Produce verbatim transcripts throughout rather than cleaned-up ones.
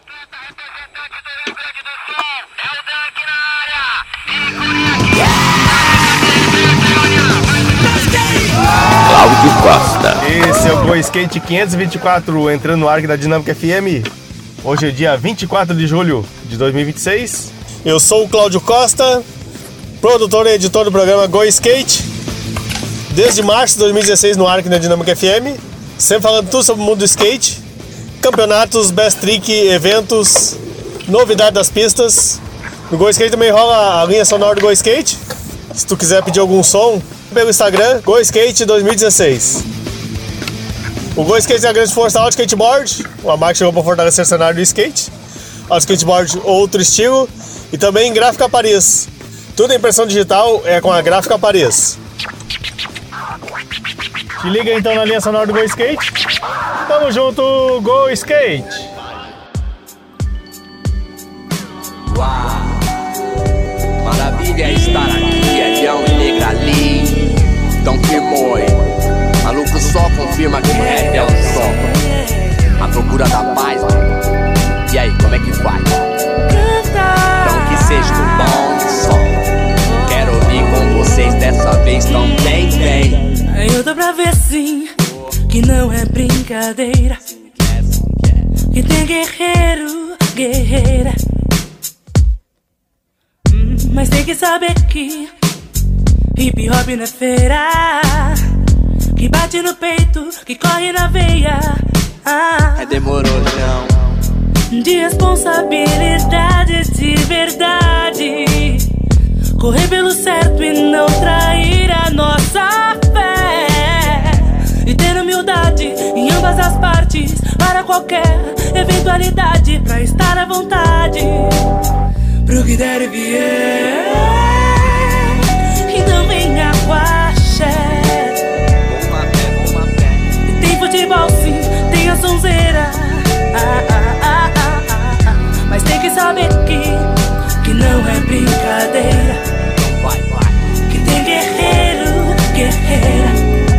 Cláudio Costa. Esse é o Go Skate quinhentos e vinte e quatro, entrando no ar da Dinâmica F M. Hoje é dia vinte e quatro de julho de dois mil e vinte e seis. Eu sou o Cláudio Costa, produtor e editor do programa Go Skate. Desde março de dois mil e dezesseis no ar da Dinâmica F M. Sempre falando tudo sobre o mundo do skate. Campeonatos, best trick, eventos, novidade das pistas. No Go Skate também rola a linha sonora do Go Skate. Se tu quiser pedir algum som, pelo Instagram, Go Skate dois mil e dezesseis. O Go Skate é a grande força Auto Skateboard, uma marca que chegou para fortalecer o cenário do skate. Auto Skateboard, outro estilo. E também Gráfica Paris. Tudo em impressão digital é com a Gráfica Paris. Te liga então na linha sonora do Go Skate. Tamo junto, Go Skate! Uau, maravilha estar aqui, Elhão e Negrali. Então firmou, hein? Maluco só confirma que rap é o som. A procura da paz, né? E aí, como é que faz? Então que seja um bom som. Quero ouvir com vocês dessa vez também, vem. Eu tô pra ver sim, que não é brincadeira, que tem guerreiro, guerreira. hum, Mas tem que saber que hip hop não é feira, que bate no peito, que corre na veia. ah, É demorou não. De responsabilidade de verdade, correr pelo certo e não trair a nossa fé, e ter humildade em ambas as partes, para qualquer eventualidade, pra estar à vontade pro que der e vier. E não venha com axé. E tem futebol sim, tem a sonzeira, ah, ah, ah, ah, ah, ah. Mas tem que saber que que não é brincadeira, Vai, vai. que tem guerreiro, guerreira.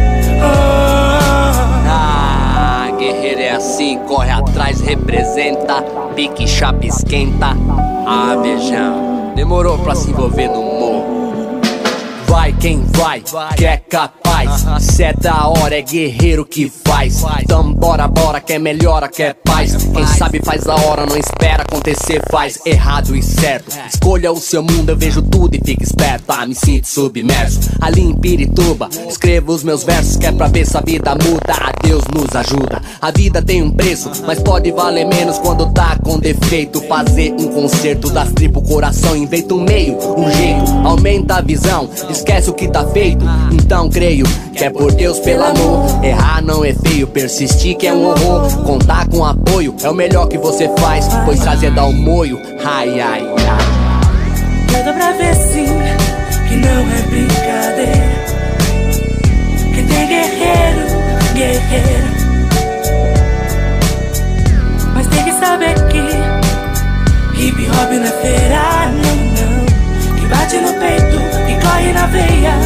oh. Ah, guerreiro é assim, corre atrás, representa, pique, chapa, esquenta. Ah, beijão, demorou pra se envolver no morro. Vai quem vai, que é capaz. Se é da hora, é guerreiro que faz. Então bora, bora, quer melhora, quer paz. Quem sabe faz a hora, não espera acontecer, faz errado e certo. Escolha o seu mundo, eu vejo tudo e fica esperto. Ah, me sinto submerso, ali em Pirituba. Escrevo os meus versos, que é pra ver se a vida muda. A Deus nos ajuda. A vida tem um preço, mas pode valer menos quando tá com defeito. Fazer um concerto das tribos, coração, inventa um meio, um jeito, aumenta a visão. Esquece o que tá feito, então creio que é por Deus, pelo amor. Errar não é feio, persistir que é um horror. Contar com apoio é o melhor que você faz, pois trazer dá o moio. Ai, ai, ai. Eu dou pra ver sim, que não é brincadeira, que tem guerreiro, guerreira. Mas tem que saber que hip hop não é feira, não, não. Que bate no peito, que corre na veia.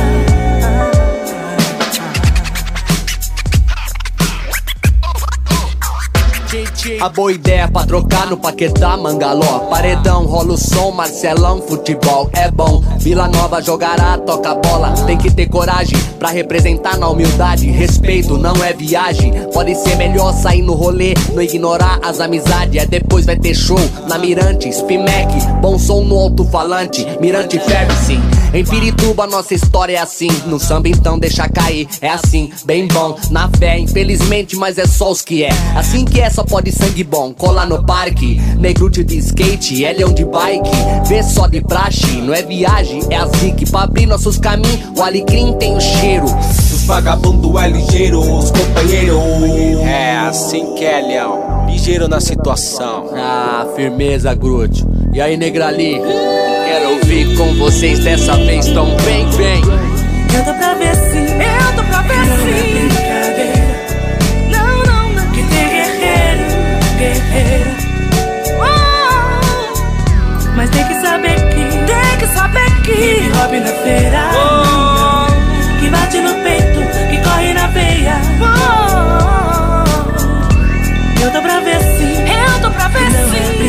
A boa ideia pra trocar no Paquetá, Mangaló. Paredão, rola o som, Marcelão, futebol é bom. Vila Nova jogará, toca bola. Tem que ter coragem pra representar na humildade. Respeito não é viagem. Pode ser melhor sair no rolê, não ignorar as amizades. É depois vai ter show na Mirante, Spimec, bom som no alto-falante. Mirante ferve sim. Em Pirituba nossa história é assim. No samba então deixa cair, é assim, bem bom. Na fé, infelizmente, mas é só os que é. Assim que é, só pode sangue bom. Cola no parque, negrute de skate, Elhão de bike. Vê só de praxe, não é viagem, é a zique. Pra abrir nossos caminhos, o alecrim tem o cheiro. Os vagabundos é ligeiro, os companheiros. É assim que é, Leão, ligeiro na situação. Ah, firmeza, Grute. E aí, Negrali? Quero ouvir com vocês dessa vez, então vem, vem. Eu tô pra ver sim, eu tô pra ver sim. Não é brincadeira, não, não, não. Que tem guerreiro, guerreira. Oh, mas tem que saber que, tem que saber que hip hop na feira, oh, não, não. Que bate no peito, que corre na veia. Oh, eu tô pra ver sim, eu tô pra ver sim.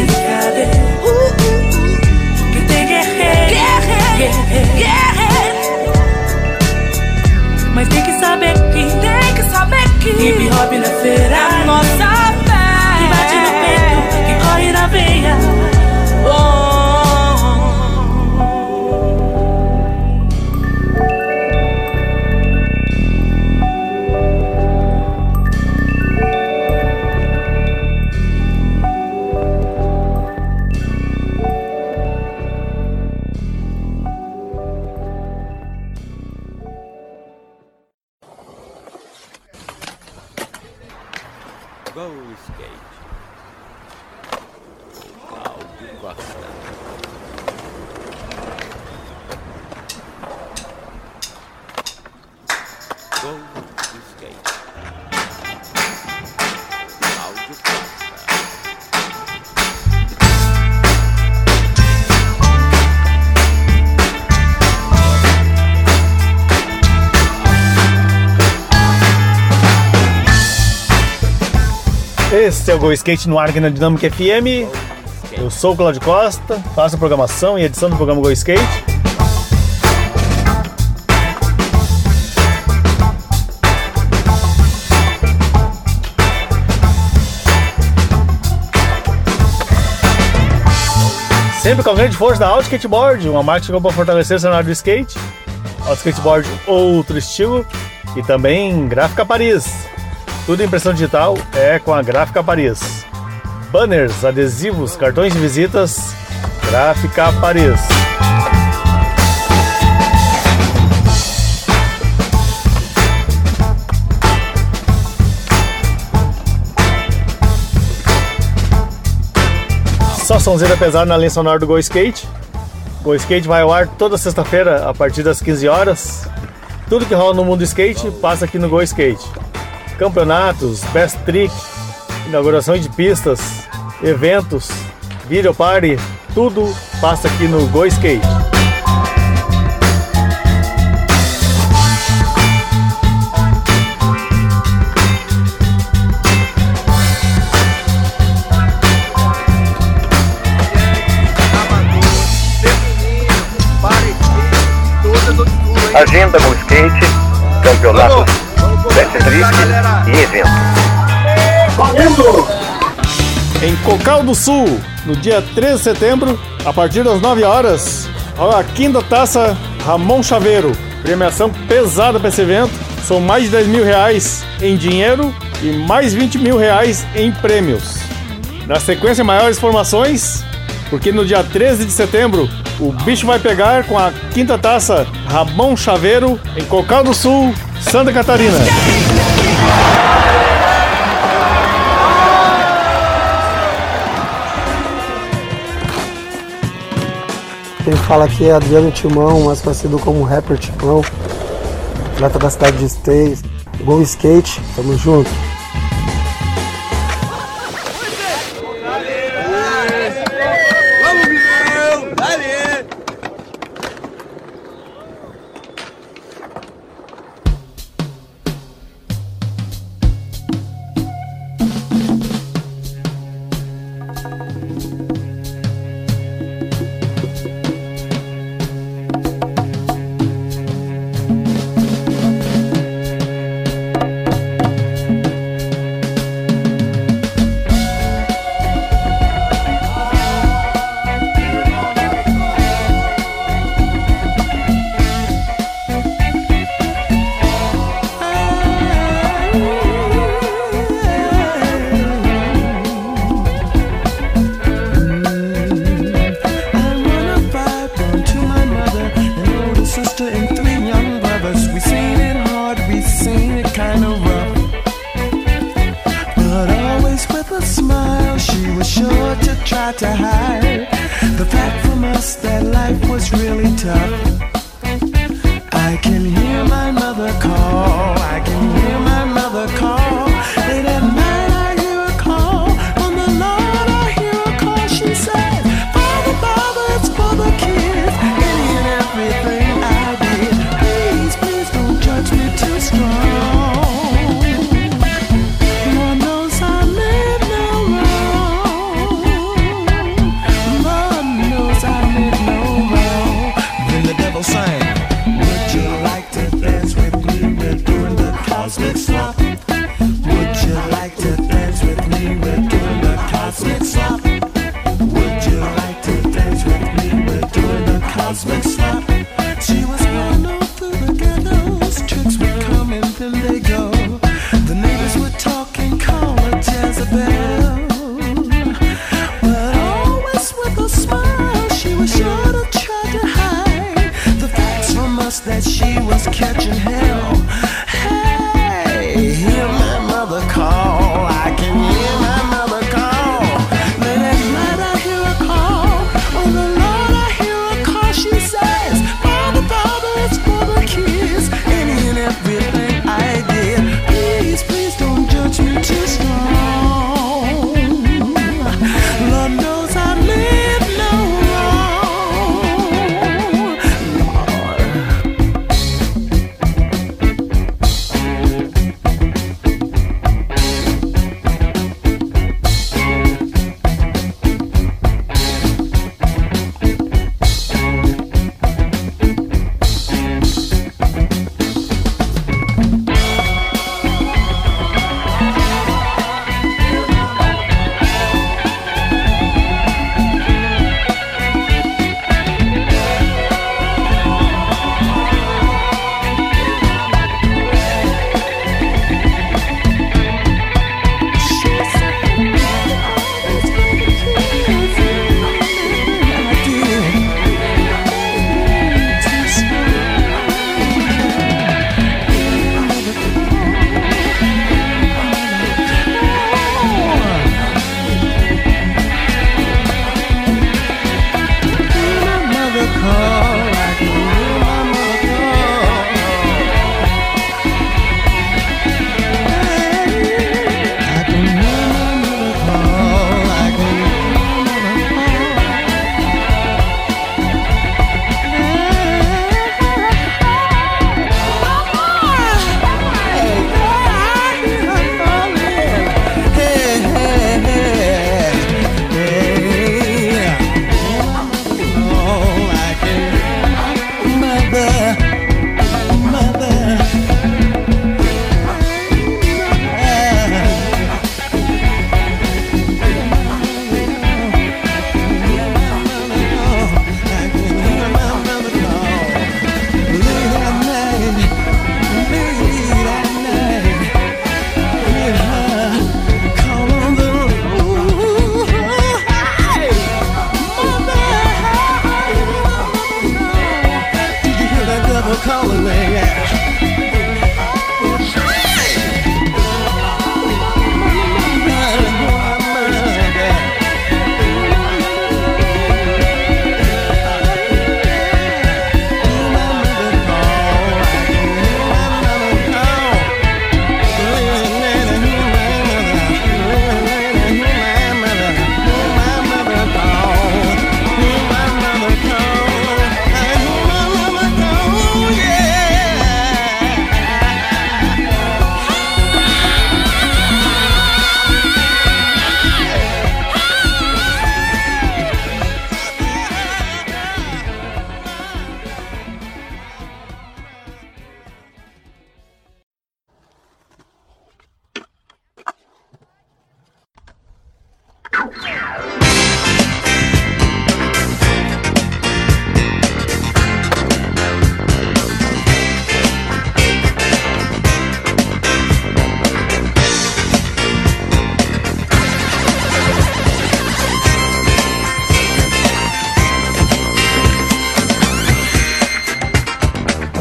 Costa. Gol do skate. Cláudio Costa. Esse é o Go Skate no ar aqui na Dinâmica F M. Eu sou o Claudio Costa, faço a programação e edição do programa Go Skate. Sempre com a grande força da Auto Skateboard, uma marca que chegou para fortalecer o cenário do skate. Auto Skateboard, outro estilo. E também Gráfica Paris. Tudo em impressão digital é com a Gráfica Paris. Banners, adesivos, cartões de visitas, Gráfica Paris. Só sonzeira pesada na linha sonora do Go Skate. Go Skate vai ao ar toda sexta-feira a partir das quinze horas. Tudo que rola no mundo skate passa aqui no Go Skate. Campeonatos, best trick, inaugurações de pistas, eventos, video party, tudo passa aqui no Go Skate. Agenda Go Skate, campeonato, best trick e evento. Valendo! Em Cocal do Sul, no dia treze de setembro, a partir das nove horas, a quinta taça Ramon Chaveiro. Premiação pesada para esse evento. São mais de dez mil reais em dinheiro e mais vinte mil reais em prêmios. Na sequência, maiores informações, porque no dia treze de setembro, o bicho vai pegar com a quinta taça Ramon Chaveiro em Cocal do Sul, Santa Catarina. Quem fala aqui é Adriano Timão, mais conhecido como Rapper Timão, atleta da cidade de Esteio. Go Skate, tamo junto. To hide the fact from us that life was really tough. I can hear my mother call, I can hear my mother call. Late at night I hear a call, on the Lord I hear a call. She said, Father, Father, it's for the kids. Any and everything I did, please, please don't judge me too strong. Lord knows I made no wrong. Lord knows I made no wrong. Then the devil sang, would you like to dance with me? We're doing the cosmic slop. Would you like to dance with me? We're doing the cosmic slop. Would you like to dance with me? We're doing the cosmic slop. She was going all through the ghettos. Tricks would come and then they go. The neighbors would talk and call her Jezebel. But always with a smile, she was sure to try to hide the facts from us that she was catching hell. Hey, hear my mother call. I can hear my mother call. Late at night I hear her call.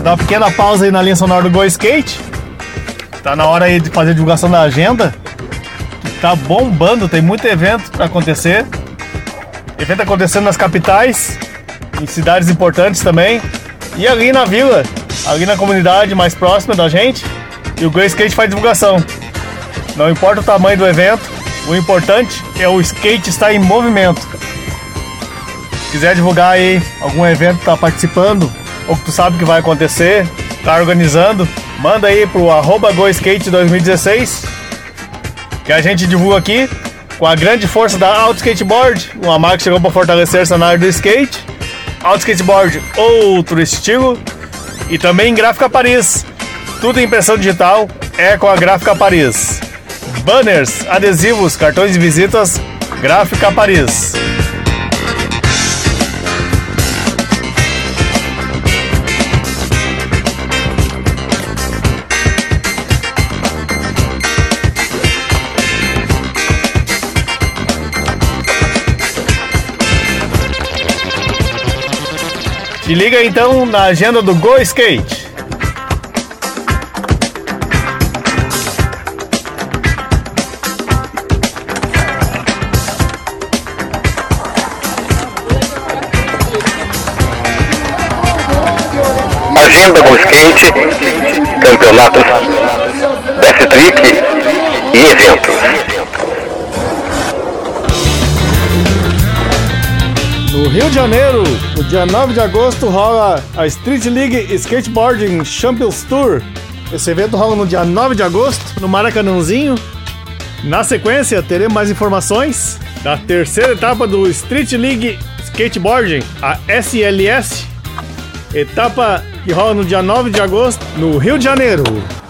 dar uma pequena pausa aí na linha sonora do Go Skate. Tá na hora aí de fazer a divulgação da agenda. Tá bombando, tem muito evento pra acontecer. Evento acontecendo nas capitais, em cidades importantes também. E ali na vila, ali na comunidade mais próxima da gente. E o Go Skate faz divulgação. Não importa o tamanho do evento, o importante é o skate estar em movimento. Se quiser divulgar aí algum evento que tá participando, ou que tu sabe que vai acontecer, tá organizando, manda aí pro arroba GoSkate dois mil e dezesseis, que a gente divulga aqui com a grande força da Auto Skateboard, uma marca que chegou para fortalecer o cenário do skate. Auto Skateboard, outro estilo. E também Gráfica Paris, tudo em impressão digital é com a Gráfica Paris. Banners, adesivos, cartões de visitas, Gráfica Paris. Se liga então na agenda do Go Skate. Agenda Go Skate, campeonatos, Best Trick e eventos. No Rio de Janeiro, no dia nove de agosto, rola a Street League Skateboarding Champions Tour. Esse evento rola no dia nove de agosto, no Maracanãzinho. Na sequência, teremos mais informações da terceira etapa do Street League Skateboarding, a S L S. Etapa que rola no dia nove de agosto, no Rio de Janeiro.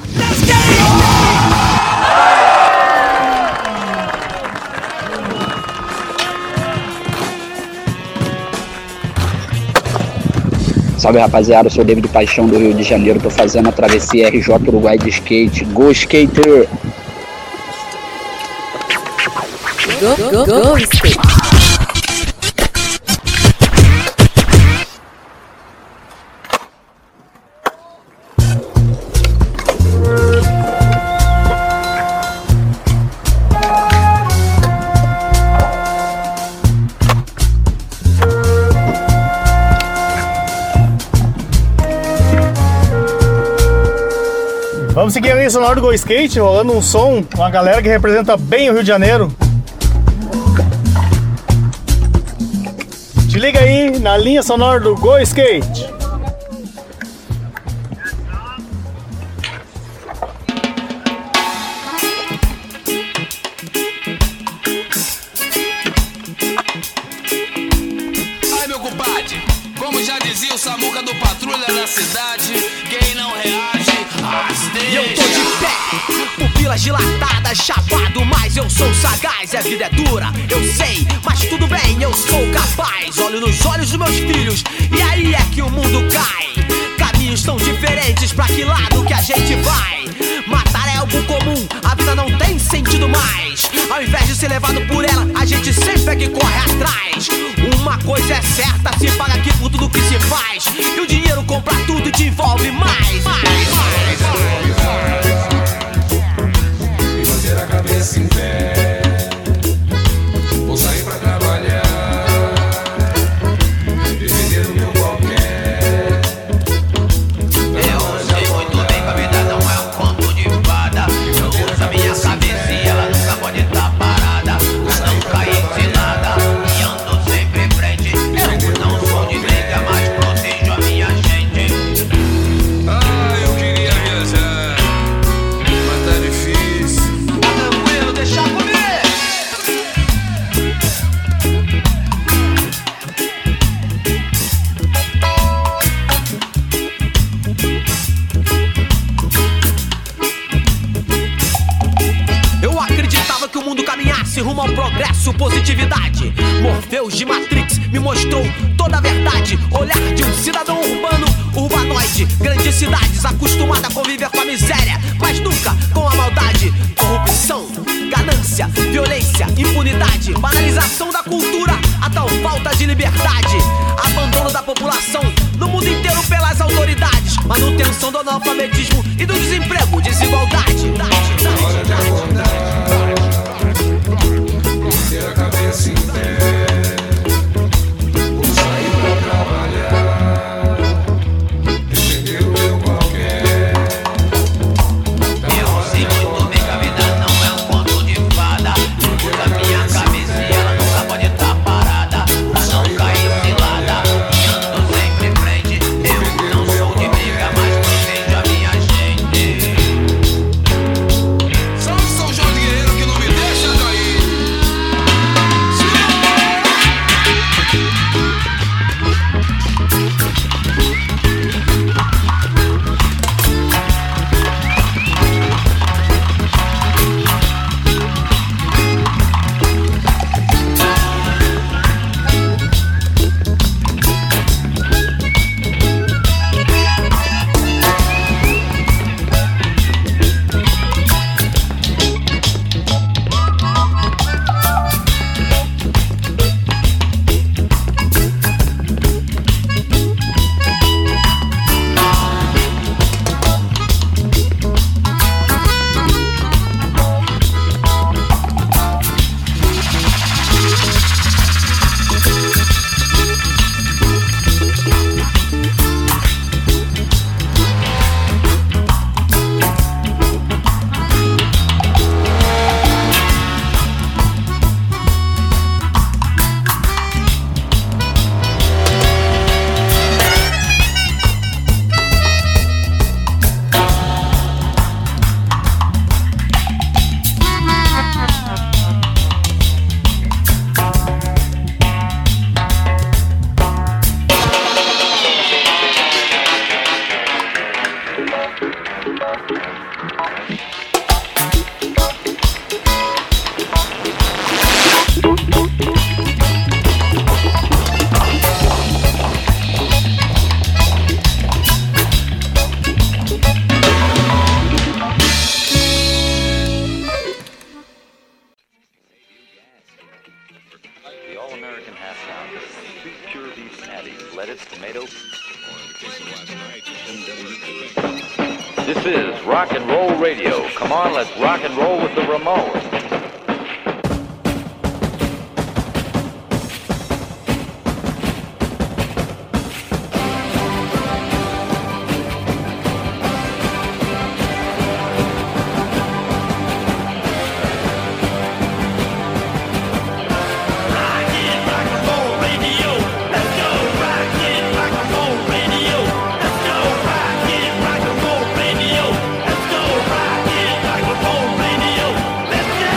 Salve rapaziada, eu sou o David Paixão do Rio de Janeiro, tô fazendo a travessia R J Uruguai de skate. Go Skater! Go, go, go, skate! Vamos seguir ali sonora do Go Skate, rolando um som com a galera que representa bem o Rio de Janeiro. Te liga aí na linha sonora do Go Skate. Ai meu compadre, como já dizia o Samuca do Patrulha da Cidade, quem não reage, e eu tô de pé, pupilas dilatadas, chapado, mas eu sou sagaz. A vida é dura, eu sei, mas tudo bem, eu sou capaz. Olho nos olhos dos meus filhos, e aí é que o mundo cai. Caminhos tão diferentes, pra que lado que a gente vai? Matar é algo comum, a vida não tem sentido mais. Ao invés de ser levado por ela, a gente sempre é que corre atrás. Uma coisa é certa, se paga aqui por tudo que se faz. E o dinheiro compra tudo e te envolve mais, mais, mais, mais. E manter a cabeça em pé. Vou sair pra trabalhar e vender o meu qualquer. Eu sei muito bem que a vida não é um conto de fada. Eu uso a minha cabeça e ela nunca pode estar parada. Não caí de nada e ando sempre em frente. Eu não sou de briga, mas protejo a minha gente. Ah, eu queria viajar, mas tá difícil. Tranquilo, deixa comigo. Eu acreditava que o mundo caminhasse rumo ao progresso, positividade. Morpheus de Matrix me mostrou toda a verdade. Olhar de um cidadão urbano, urbanoide. Grandes cidades, acostumada a conviver com a miséria, mas nunca com a maldade. Corrupção, ganância, violência, impunidade. Banalização da cultura, a tal falta de liberdade. Abandono da população no mundo inteiro pelas autoridades. manutenção do analfabetismo e do desemprego, desigualdade. Hora de acordar, manter a cabeça em pé. Vou sair pra trabalhar, defender o meu qualquer. Eu sei muito bem que a vida não é um conto de fada. Usa minha cabeça e ela nunca pode estar parada. Pra não cair cilada, e ando sempre em frente. Eu não sou de briga, mas protejo a minha gente. Salve São João Guerreiro que não me deixa cair. The all-American half pound. Two pure beef patties, lettuce, tomato. This is rock and roll radio. Come on, let's rock and roll with the Ramones. Let's go!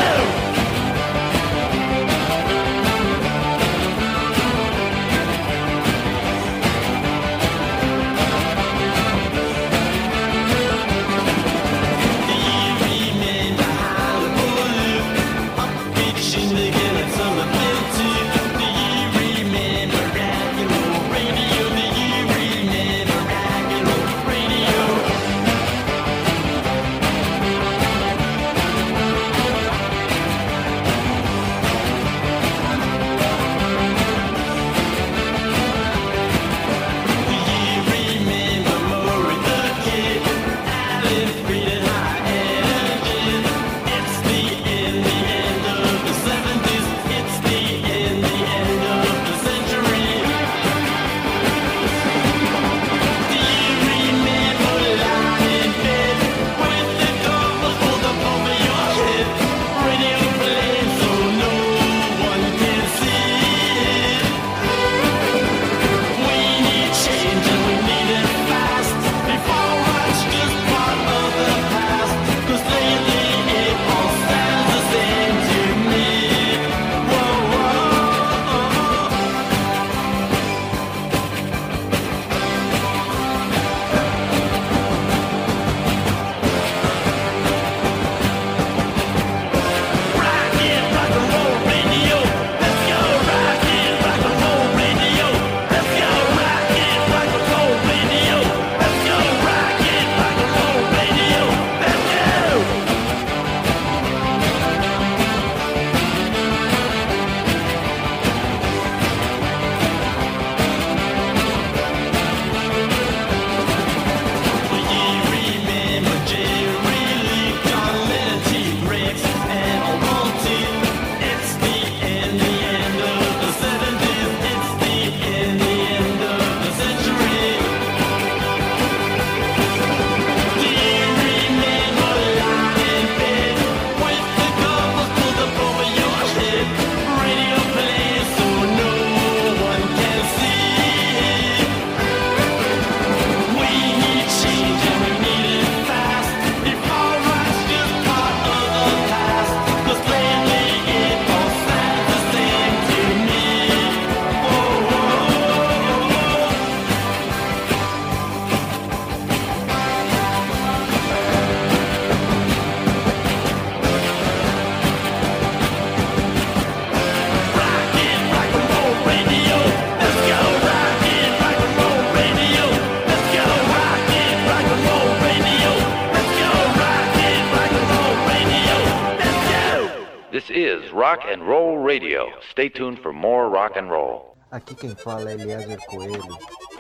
Rock and Roll Radio. Stay tuned for more rock and roll. Aqui quem fala é Eliezer Coelho.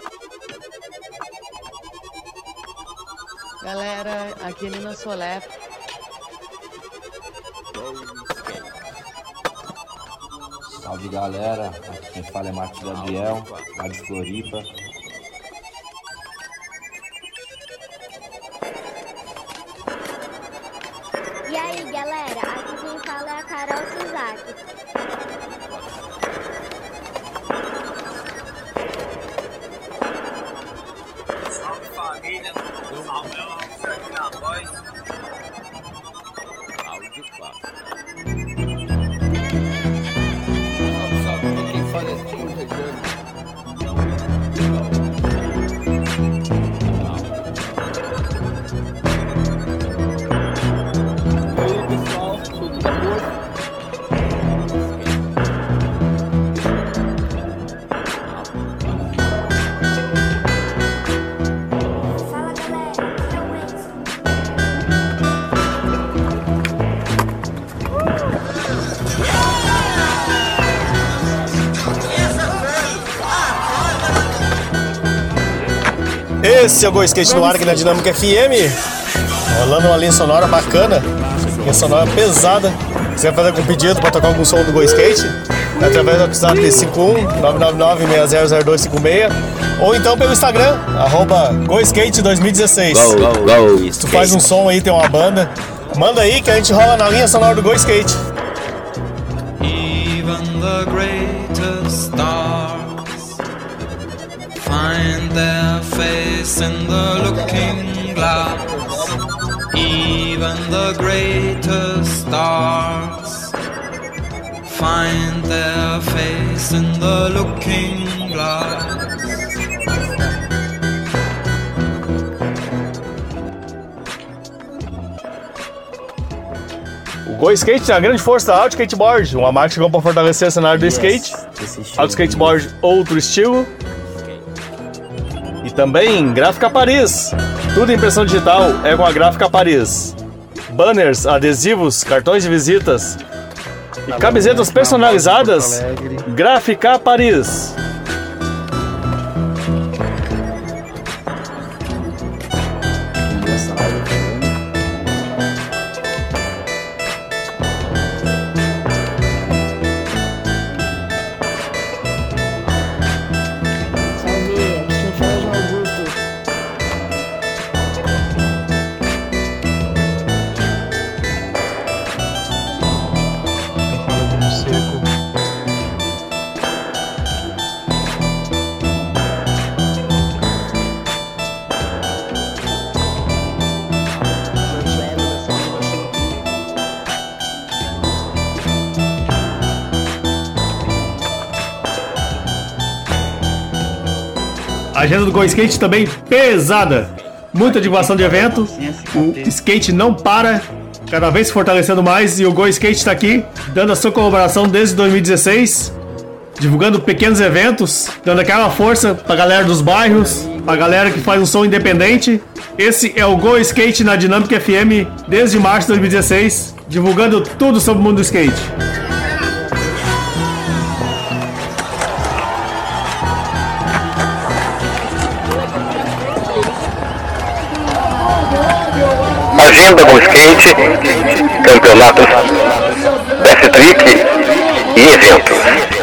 Galera, aqui é Nina Solé. Salve galera, aqui quem fala é Marcos Gabriel, lá de Floripa. E aí galera, aqui quem fala é a Carol Suzaki. Salve família, salve aqui na voz. Áudio fácil. Salve, salve, quem fala é Tio Rejane. E aí pessoal, sou do Amor. Esse é o Go Skate no ar aqui na Dinâmica F M. Rolando uma linha sonora bacana, linha sonora pesada. Você vai fazer algum pedido para tocar algum som do Go Skate? É através do WhatsApp cinco um nove nove nove seis zero zero dois cinco seis ou então pelo Instagram, arroba Go Skate dois mil e dezesseis. Go, go, go, Se tu faz um som aí, tem uma banda, manda aí que a gente rola na linha sonora do Go Skate. Even the greatest stars find their face in the looking glass. Even the greatest stars find their face in the looking glass. O Go Skate tem a grande força da Auto Skateboard, uma marca que chegou para fortalecer o cenário do skate. Auto Skateboard, outro estilo. E também Gráfica Paris. Tudo em impressão digital é com a Gráfica Paris. Banners, adesivos, cartões de visitas e camisetas personalizadas. Gráfica Paris. A agenda do Go Skate também pesada. Muita divulgação de evento. O skate não para, cada vez se fortalecendo mais. E o Go Skate está aqui, dando a sua colaboração desde dois mil e dezesseis. Divulgando pequenos eventos, dando aquela força pra galera dos bairros, pra galera que faz um som independente. Esse é o Go Skate na Dinâmica F M desde março de dois mil e dezesseis, divulgando tudo sobre o mundo do skate. Agenda Go Skate, campeonatos, Best Trick e eventos.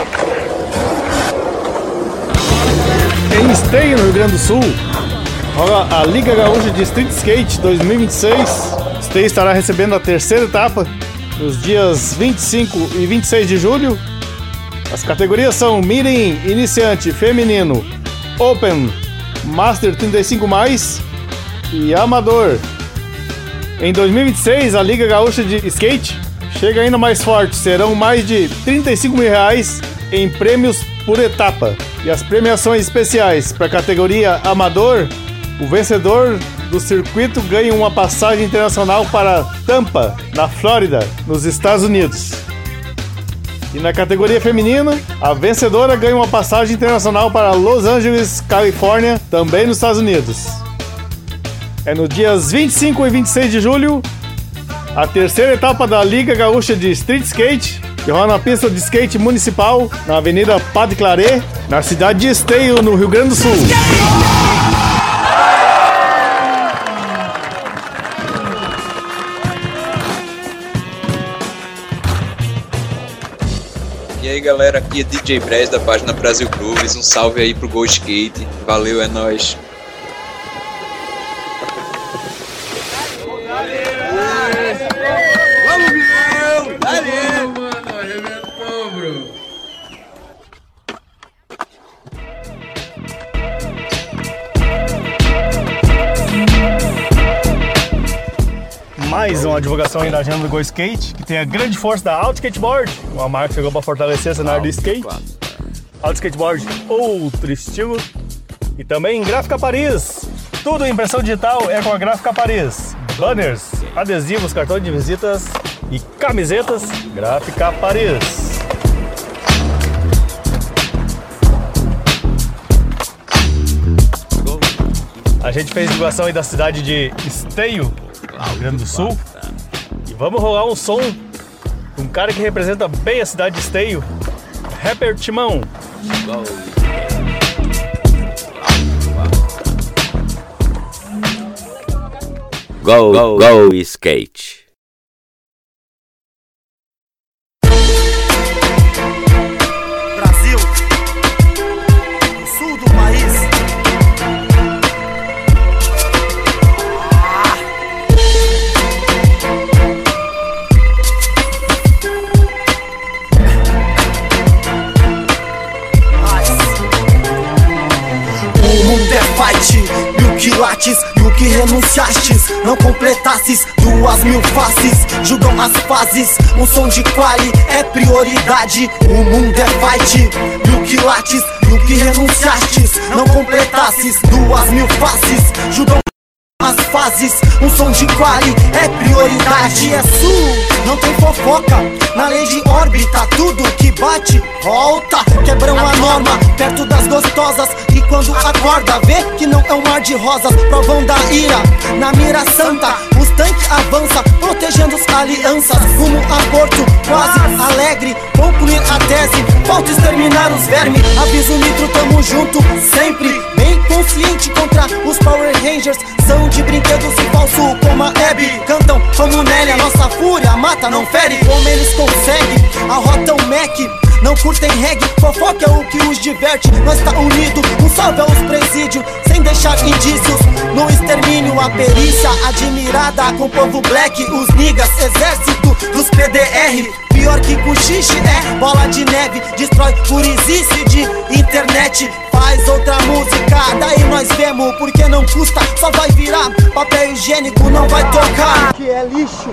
Em Esteio, no Rio Grande do Sul, rola a Liga Gaúcha de Street Skate dois mil e vinte e seis. Esteio estará recebendo a terceira etapa nos dias vinte e cinco e vinte e seis de julho. As categorias são Mirim, Iniciante, Feminino, Open, Master trinta e cinco mais e Amador. Em dois mil e vinte e seis, a Liga Gaúcha de Skate chega ainda mais forte. Serão mais de trinta e cinco mil reais em prêmios por etapa. E as premiações especiais para a categoria Amador, o vencedor do circuito ganha uma passagem internacional para Tampa, na Flórida, nos Estados Unidos. E na categoria feminina, a vencedora ganha uma passagem internacional para Los Angeles, Califórnia, também nos Estados Unidos. É nos dias vinte e cinco e vinte e seis de julho, a terceira etapa da Liga Gaúcha de Street Skate que rola na pista de skate municipal, na Avenida Padre Claret, na cidade de Esteio, no Rio Grande do Sul. E aí galera, aqui é D J Brez da página Brasil Grooves, um salve aí pro Go Skate, valeu, é nóis. Mais uma divulgação aí da agenda do Go Skate, que tem a grande força da Auto Skateboard, uma marca que chegou para fortalecer a cenário do skate. Auto Skateboard, outro estilo. E também Gráfica Paris, tudo em impressão digital é com a Gráfica Paris. Banners, adesivos, cartões de visitas e camisetas, Gráfica Paris. A gente fez divulgação aí da cidade de Esteio, Rio Grande do Sul. E vamos rolar um som de um cara que representa bem a cidade de Esteio, Rapper Timão. Go, go, go skate. Brasil, no sul do país. O mundo é fight, mil quilates e o que renunciastes, não completasses duas mil faces, julgam as fases, um som de quali é prioridade. O mundo é fight, mil quilates e o que renunciastes, não completasses duas mil faces, julgam as fases, um som de quali é prioridade. É sul, não tem fofoca, na lei de órbita tudo que bate, volta. Quebram a norma, perto das gostosas, e quando acorda vê que não é um mar de rosas. Provam da ira, na mira santa, os tanques avançam, protegendo as alianças. Rumo a Porto, quase alegre, concluir a tese, falta exterminar os vermes. Aviso Nitro, tamo junto, sempre bem consciente contra os Power Rangers. São de brinquedos e falso como a Abby, cantam como Nelly, a nossa fúria mata, não fere. Como eles conseguem, arrotam Mac, não curtem reggae, fofoca é o que os diverte. Nós tá unido, um salve aos presídios, sem deixar indícios no extermínio. A perícia admirada com o povo black, os niggas, exército dos P D R. Pior que cochiche é bola de neve, destrói furizice de internet. Faz outra música, daí nós vemos, porque não custa, só vai virar papel higiênico, não vai tocar. Que é lixo,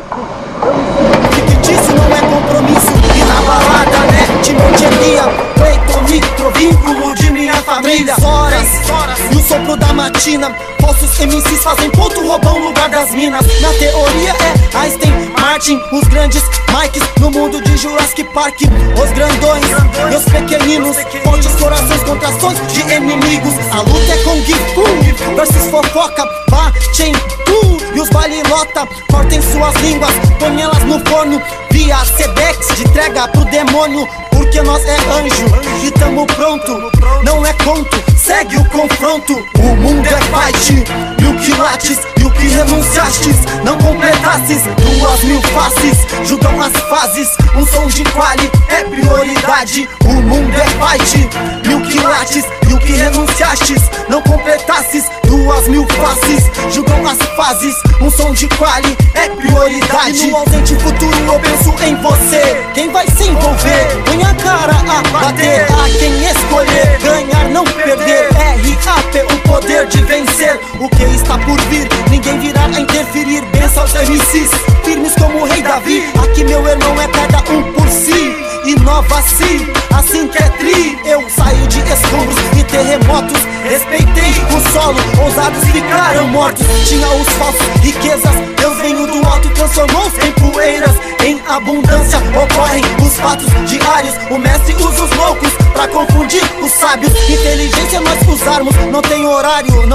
fictício não é compromisso. E na balada, né, Timotelia, Cleiton, Nitro, vínculo de minha família. Horas, e o sopro da matina, falsos M Cs fazem ponto, roubam o lugar das minas. Na teoria é Einstein, Martin, os grandes Mikes no mundo de Jurassic Park. Os grandões e os pequeninos, fortes corações contra ações de inimigos. A luta é com Fu versus fofoca, batem tu e os baile lota. Cortem suas línguas, põe elas no forno, via Sedex de entrega pro demônio. Porque nós é anjo e tamo pronto, não é conto, segue o confronto. O mundo é fight, mil quilates e o que renunciastes, não completasses duas mil faces, julgam as fases, um som de quali é prioridade. O mundo é fight, mil quilates e o que renunciastes, não completasses duas mil faces, julgam as fases, um som de quali é prioridade. E no ausente futuro eu penso em você, quem vai se envolver, põe a cara a bater, a quem escolher, ganhar não perder. R A P, o poder de vencer, o que está por vir, ninguém virá a interferir. Benção aos M Cs, firmes como o rei Davi, aqui meu irmão é cada um por si. Inova-se, assim que é tri, eu saio de escombros e terremotos, respeitei o solo, ousados ficaram mortos. Tinha os falsos, riquezas, Deus veio do alto, transformou-os em poeiras. Em abundância ocorrem os fatos diários, o mestre usa os loucos pra confundir os sábios. Inteligência nós usarmos, não tem horário, não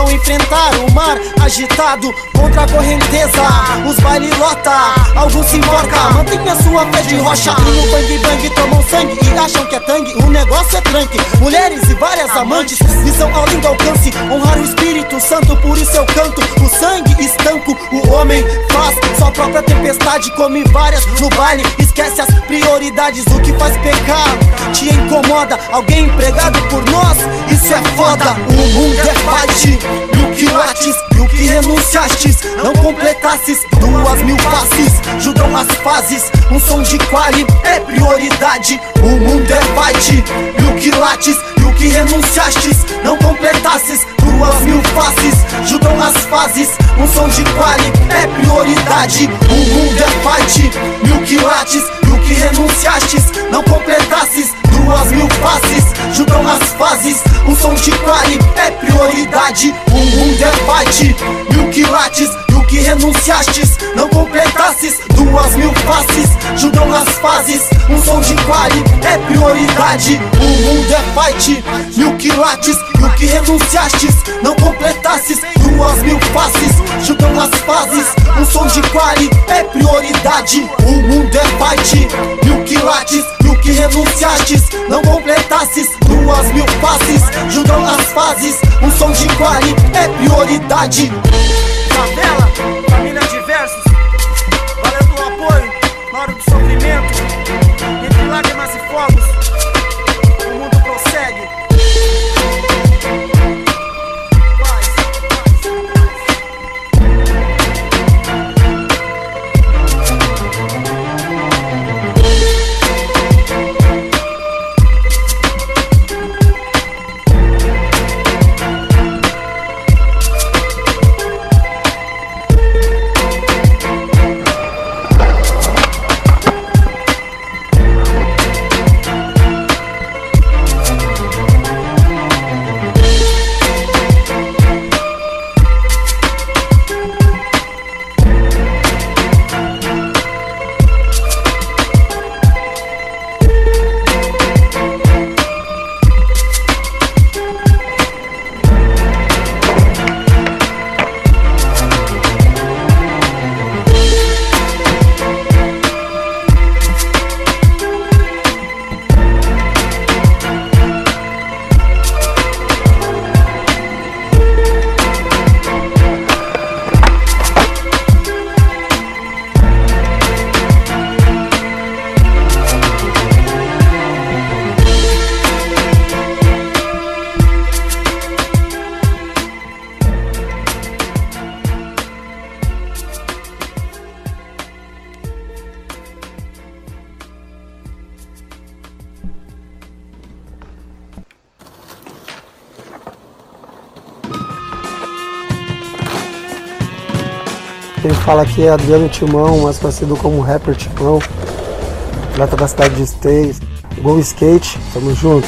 vão enfrentar o mar agitado contra a correnteza. Os baile lota, alguns se enforca. Mantenha sua fé de rocha. E no bang bang tomam sangue e acham que é tangue. O negócio é tranque, mulheres e várias amantes. Visão além do alcance, honrar o Espírito Santo, por isso eu canto. O sangue estanco, o homem faz sua própria tempestade. Come várias no baile, esquece as prioridades. O que faz pecar te incomoda, alguém empregado por nós, isso é foda. O mundo é fight, mil quilates, e o que renunciastes, não completasses duas mil faces. Judão as fases, um som de quali é prioridade. O mundo é fight, mil quilates, e o que renunciastes, não completasses duas mil faces. Judão as fases, um som de quali é prioridade. O mundo é fight, mil quilates, e o que renunciastes, não completasses duas mil faces. Judão as fases, um som de quali é prioridade. O mundo é fight, mil quilates, e o que renunciastes, não completasses duas mil faces. Judão as fases, um som de quali é prioridade. O mundo é fight, mil quilates, e o que renunciastes, não completasses duas mil faces. Judão as fases, um som de quali é prioridade. O mundo é fight, mil quilates, e o que renunciastes, não completasses duas mil faces. Judão as fases, um som de quali é prioridade. Favela, família diversos, valeu pelo apoio na hora do sofrimento. Entre lágrimas e fogos, o mundo prossegue. Quem fala aqui é Adriano Timão, mais conhecido como Rapper Timão, atleta da cidade de Esteio. Go Skate, tamo junto.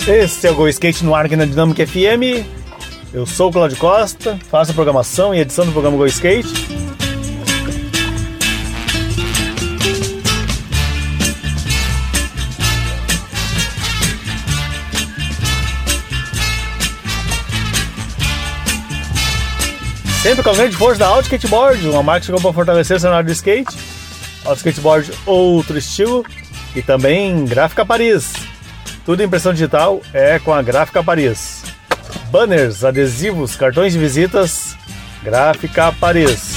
Esse é o Go Skate no ar aqui na Dinâmica F M. Eu sou o Claudio Costa, faço a programação e edição do programa Go Skate. Sempre com a grande força da Auto Skateboard, uma marca que chegou para fortalecer o cenário do skate. Auto Skateboard, outro estilo. E também Gráfica Paris. Tudo em impressão digital é com a Gráfica Paris. Banners, adesivos, cartões de visitas, Gráfica Paris.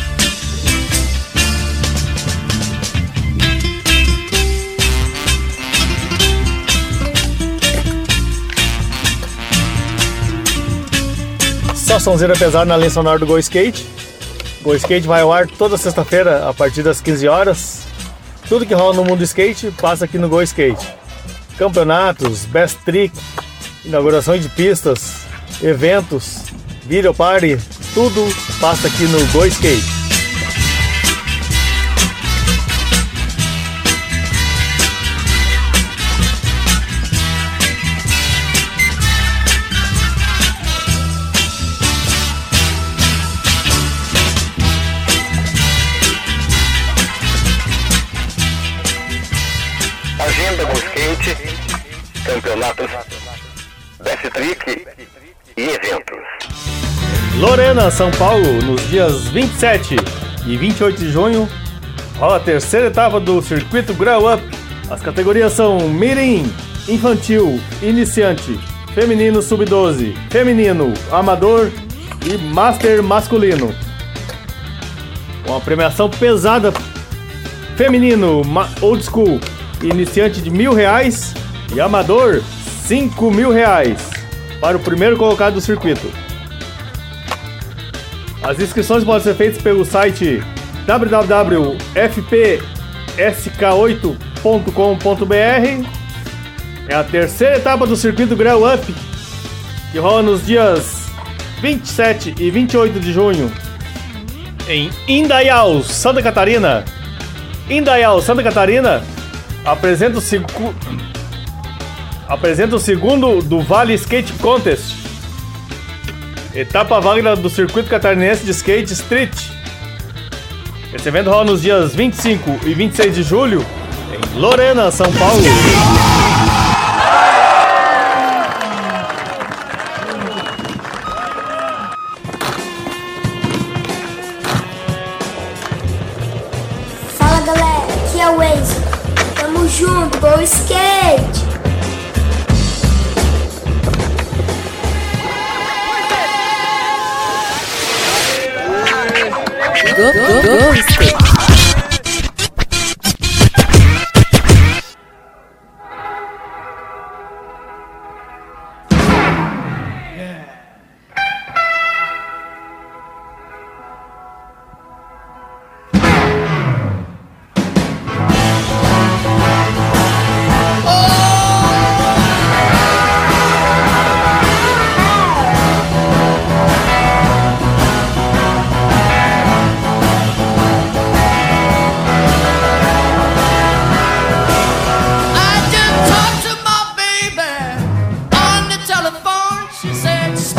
Só sonzeira pesada na linha sonora do Go Skate. Go Skate vai ao ar toda sexta-feira a partir das quinze horas. Tudo que rola no mundo do skate passa aqui no Go Skate. Campeonatos, best trick, inaugurações de pistas, eventos, video party, tudo passa aqui no Go Skate. Agenda Go Skate, campeonatos, best trick e eventos. Lorena, São Paulo, nos dias vinte e sete e vinte e oito de junho, rola a terceira etapa do circuito Grow Up. As categorias são Mirim, Infantil, Iniciante, Feminino sub doze, Feminino, Amador e Master Masculino. Uma premiação pesada. Feminino, Old School, Iniciante de mil reais e Amador cinco mil reais para o primeiro colocado do circuito. As inscrições podem ser feitas pelo site w w w ponto f p s k oito ponto com ponto b r. É a terceira etapa do circuito Grow Up, que rola nos dias vinte e sete e vinte e oito de junho em Indaial, Santa Catarina. Indaial, Santa Catarina apresenta o, segu... apresenta o segundo do Vale Skate Contest, etapa válida do circuito catarinense de skate street. Esse evento rola nos dias vinte e cinco e vinte e seis de julho em Lorena, São Paulo. Fala galera, aqui é o Enzo. Tamo junto, Go Skate! Go, go, go, skate! She said,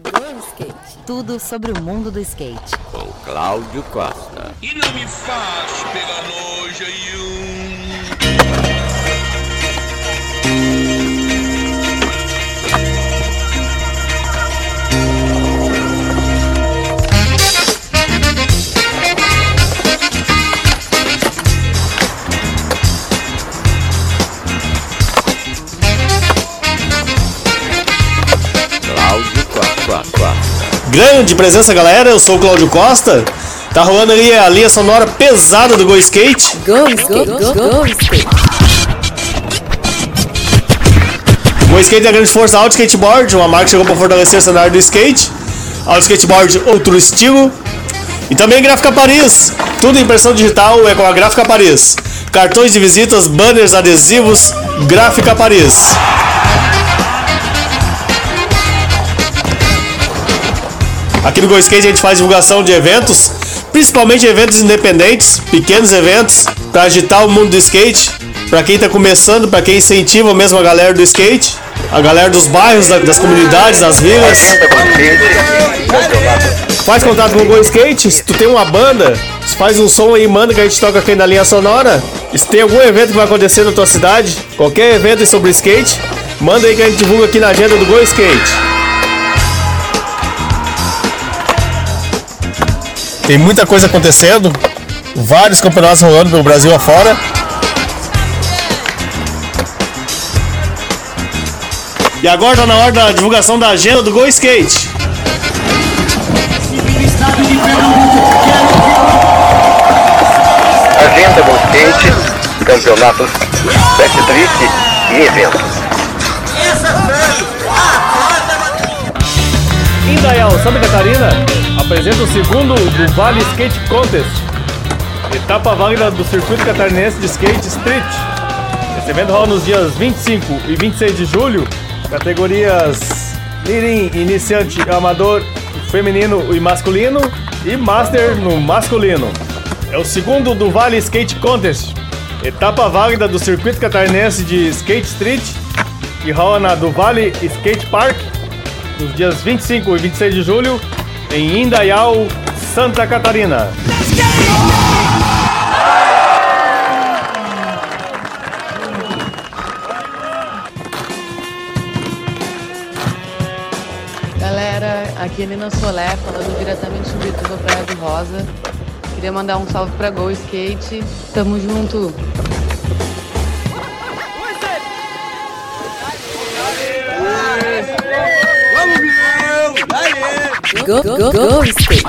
Go Skate. Tudo sobre o mundo do skate. Com Cláudio Costa. E não me faz pegar nojo aí um... Grande presença, galera. Eu sou o Cláudio Costa. Tá rolando ali a linha sonora pesada do Go Skate. Go Skate, go, go, go Skate. Go Skate é a grande força Auto Skateboard, uma marca que chegou para fortalecer o cenário do skate. Auto Skateboard, outro estilo. E também Gráfica Paris. Tudo em impressão digital é com a Gráfica Paris. Cartões de visitas, banners, adesivos, Gráfica Paris. Aqui no Go Skate a gente faz divulgação de eventos, principalmente eventos independentes, pequenos eventos, para agitar o mundo do skate, para quem está começando, para quem incentiva mesmo a galera do skate, a galera dos bairros, das comunidades, das vilas. Faz contato com o Go Skate, se tu tem uma banda, faz um som aí, manda que a gente toca aqui na linha sonora. Se tem algum evento que vai acontecer na tua cidade, qualquer evento sobre skate, manda aí que a gente divulga aqui na agenda do Go Skate. Tem muita coisa acontecendo, vários campeonatos rolando pelo Brasil afora. E agora tá na hora da divulgação da agenda do Go Skate. Agenda Go Skate, campeonatos, backtrick e eventos. Indaial, Santa Catarina, apresenta o segundo do Vale Skate Contest, etapa válida do circuito catarinense de skate street. Esse evento rola nos dias vinte e cinco e vinte e seis de julho, categorias Mirim, iniciante, amador, feminino e masculino, e master no masculino. É o segundo do Vale Skate Contest, etapa válida do circuito catarinense de skate street, que rola na do Vale Skate Park, nos dias vinte e cinco e vinte e seis de julho, em Indaial, Santa Catarina. Galera, aqui é Nina Solé, falando diretamente de Bituba, Praia do Rosa. Queria mandar um salve pra Go Skate. Tamo junto! Go, go, go Skate.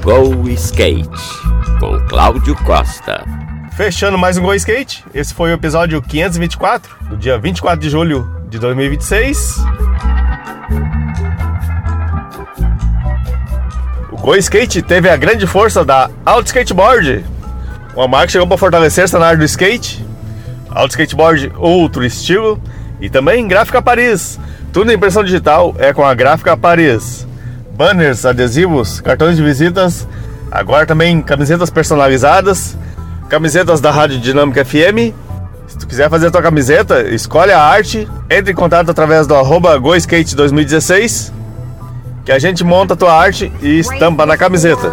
Go Skate, com Cláudio Costa. Fechando mais um Go Skate, esse foi o episódio quinhentos e vinte e quatro, do dia vinte e quatro de julho de dois mil e vinte e seis. O Go Skate teve a grande força da Auto Skateboard, uma marca que chegou para fortalecer essa área do skate. Auto Skateboard, outro estilo, e também Gráfica Paris. Tudo em impressão digital é com a Gráfica Paris. Banners, adesivos, cartões de visitas, agora também camisetas personalizadas, camisetas da Rádio Dinâmica F M. Se tu quiser fazer a tua camiseta, escolhe a arte, entre em contato através do arroba GoSkate dois mil e dezesseis, que a gente monta a tua arte e estampa na camiseta.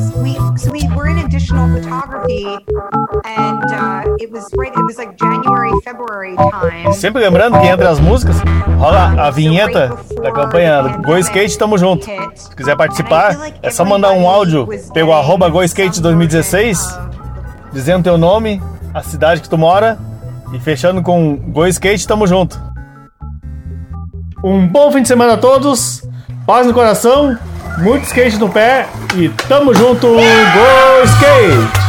E sempre lembrando que entre as músicas rola a vinheta da campanha Go Skate Tamo Junto. Se quiser participar, é só mandar um áudio pelo arroba GoSkate dois mil e dezesseis, dizendo teu nome, a cidade que tu mora e fechando com Go Skate Tamo Junto. Um bom fim de semana a todos, paz no coração, muito skate no pé e tamo junto, Go Skate!